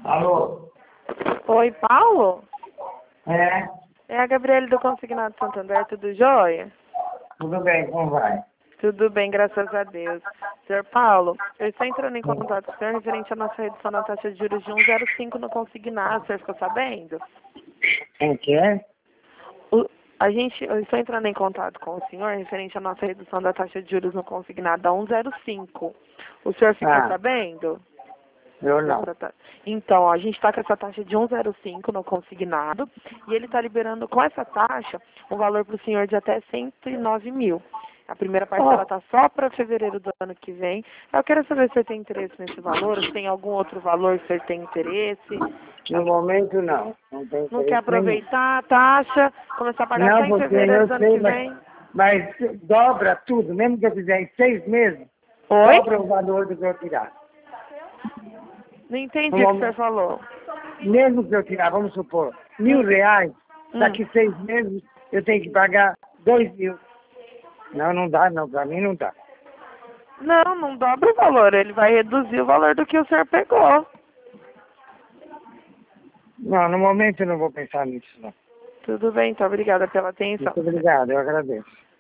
Alô? Oi, Paulo? É? É a Gabriele do Consignado Santander, tudo jóia? Tudo bem, como vai? Tudo bem, graças a Deus. Senhor Paulo, eu estou entrando em contato com o senhor referente à nossa redução na taxa de juros de 1,05 no consignado, o senhor ficou sabendo? Quem que é? Eu estou entrando em contato com o senhor referente à nossa redução da taxa de juros no consignado a 1,05. O senhor ficou sabendo? Eu não. Então, ó, a gente está com essa taxa de 1,05 no consignado e ele está liberando com essa taxa um valor para o senhor de até 109 mil. A primeira parcela está só para fevereiro do ano que vem. Eu quero saber se você tem interesse nesse valor, ou se tem algum outro valor que você tem interesse. No momento, não. Não tem Não quer interesse nenhum. aproveitar a taxa, começar a pagar só Não, em porque fevereiro eu do ano sei, que vem? mas dobra tudo. Mesmo que eu fizer em 6 meses, Oi? dobra o valor do que eu tirar. Não entendi o que o senhor falou. Mesmo que eu tirar, vamos supor, R$ 1.000, daqui 6 meses eu tenho que pagar 2.000. Não, não dá, não. Pra mim não dá. Não, não dobra o valor. Ele vai reduzir o valor do que o senhor pegou. Não, no momento eu não vou pensar nisso, não. Tudo bem, então. Obrigada pela atenção. Muito obrigado, eu agradeço.